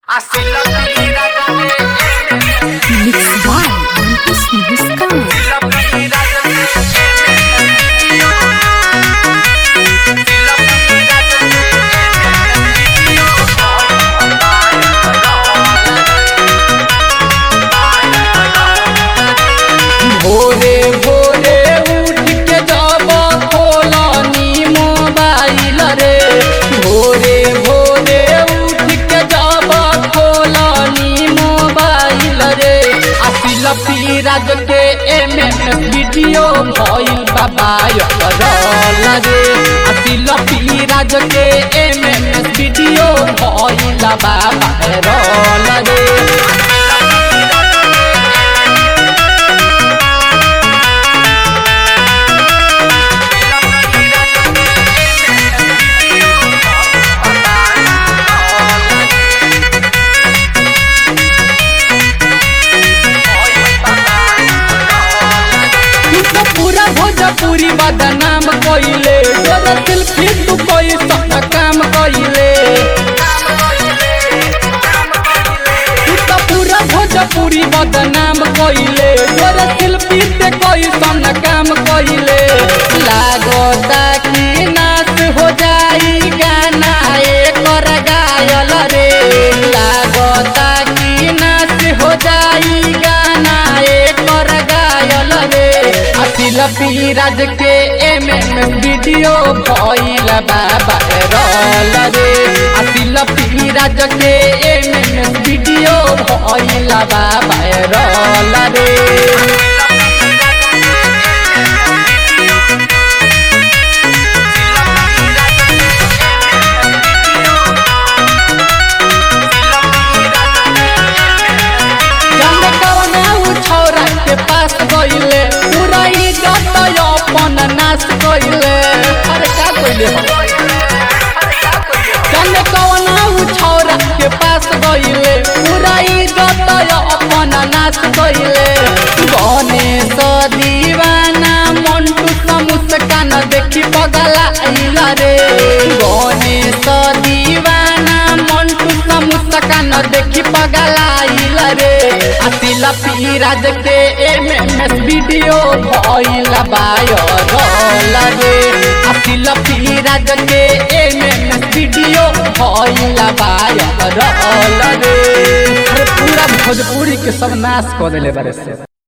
Mixed by Marcus Muscat. भोरे भोरे उठ के जब खोलनी मोबाइल रे, भोरे भोरे उठ के जब खोलनी मोबाइल रे, फिल्म राज के वीडियो भइल बाबा रल रे, फिल्म राज के वीडियो भइल बाबा रल रे। पूरा भोजपुरी बदनाम कइले, सेल्फी तू कोई सब काम कइले, तू पूरा भोजपुरी बदनाम कइले, सेल्फी ते कोई सब काम कइले। लागता कि नाश हो जाई गाना एकर गायल रे, लागता कि नाश हो जाई गाना एकर गायल रे। फिल्म राज के वीडियो भइल बाबा रल रे, फिल्म राज के वीडियो भइल बाबा रल रे। के पास गइले पूरा इज्जत अपन नाश कइले, अरे का कइले जाने कौना छौरा के पास गइले पूरा इज्जत अपन नाश कइले। गणेश दीवाना मंटू मुस्कान देखी पगला आइल रे, गणेश दीवाना मंटू मुस्कान देखी पगला आइल रे। फिल्म राज के वीडियो भइल वायरल रे, फिल्म राज के वीडियो भइल वायरल रे। पूरा भोजपुरी के सब नाश कर देले बारे से।